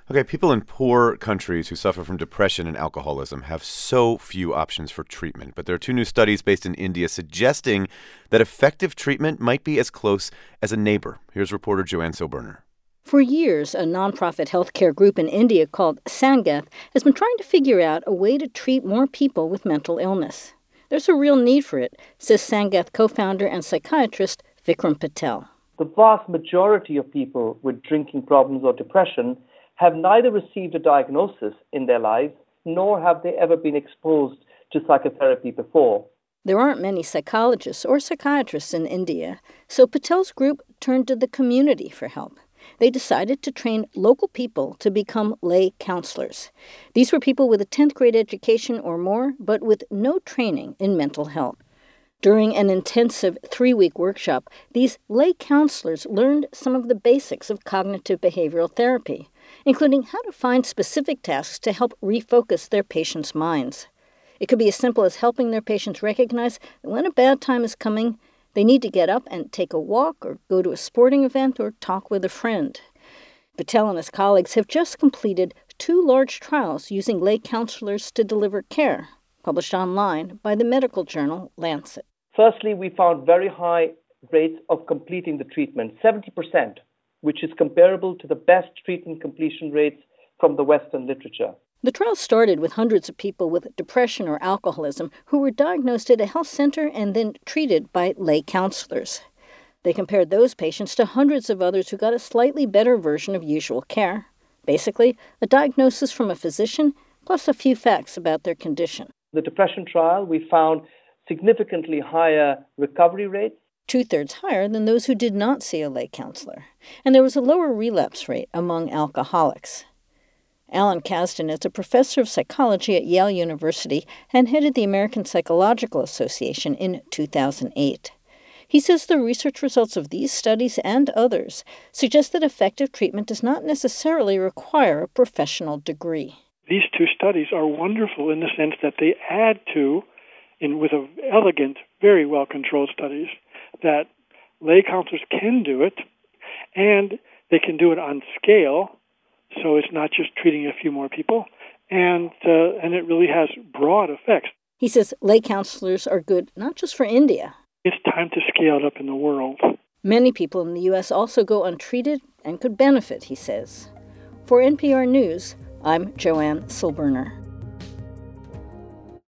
Okay, people in poor countries who suffer from depression and alcoholism have so few options for treatment. But there are two new studies based in India suggesting that effective treatment might be as close as a neighbor. Here's reporter Joanne Silberner. For years, a nonprofit healthcare group in India called Sangath has been trying to figure out a way to treat more people with mental illness. There's a real need for it, says Sangath co-founder and psychiatrist Vikram Patel. The vast majority of people with drinking problems or depression have neither received a diagnosis in their lives, nor have they ever been exposed to psychotherapy before. There aren't many psychologists or psychiatrists in India, so Patel's group turned to the community for help. They decided to train local people to become lay counselors. These were people with a 10th grade education or more, but with no training in mental health. During an intensive 3-week workshop, these lay counselors learned some of the basics of cognitive behavioral therapy, including how to find specific tasks to help refocus their patients' minds. It could be as simple as helping their patients recognize that when a bad time is coming, they need to get up and take a walk or go to a sporting event or talk with a friend. Patel and his colleagues have just completed 2 large trials using lay counselors to deliver care, published online by the medical journal Lancet. Firstly, we found very high rates of completing the treatment, 70%, which is comparable to the best treatment completion rates from the Western literature. The trial started with hundreds of people with depression or alcoholism who were diagnosed at a health center and then treated by lay counselors. They compared those patients to hundreds of others who got a slightly better version of usual care. Basically, a diagnosis from a physician plus a few facts about their condition. The depression trial, we found significantly higher recovery rates, 2/3 higher than those who did not see a lay counselor. And there was a lower relapse rate among alcoholics. Alan Kasdan is a professor of psychology at Yale University and headed the American Psychological Association in 2008. He says the research results of these studies and others suggest that effective treatment does not necessarily require a professional degree. These 2 studies are wonderful in the sense that they add to, with elegant, very well-controlled studies, that lay counselors can do it, and they can do it on scale, so it's not just treating a few more people, and it really has broad effects. He says lay counselors are good not just for India. It's time to scale it up in the world. Many people in the U.S. also go untreated and could benefit, he says. For NPR News, I'm Joanne Silberner.